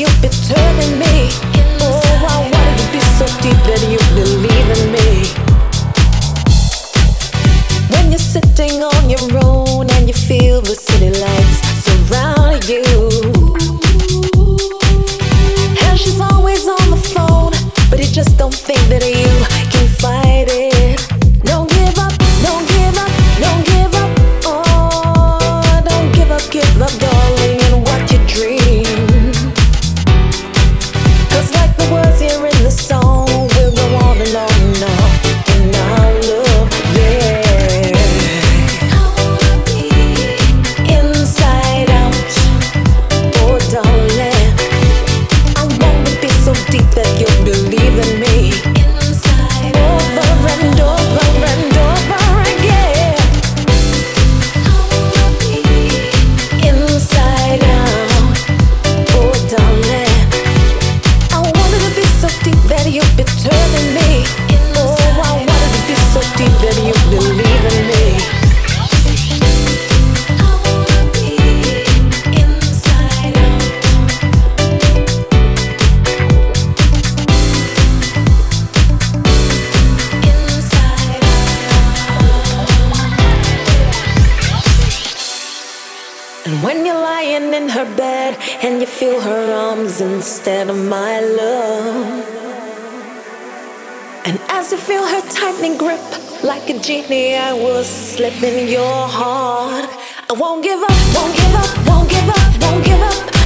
you'd be turning me. Oh, I wanted to be so deep that you believe in me. When you're sitting on your own and you feel the city lights surround you, and she's always on the phone, but you just don't think that you can fight it. Don't give up, don't give up, don't give up. Oh, don't give up, darling, and what you dream. 'Cause like the words here in the song, we'll go on and on and on in our love, yeah. I wanna be inside out, oh darling. I wanna be so deep that you'll believe in me. Inside over and over and over again. I wanna be inside out, oh darling. I wanted to be so deep that you'd be turning me. Oh, I wanted to be so deep that you believe in me. I wanna be inside out. Inside out. And when you're lying in her bed and you feel her arms instead of my love, and as you feel her tightening grip like a genie, I will slip in your heart. I won't give up, won't give up, won't give up, won't give up.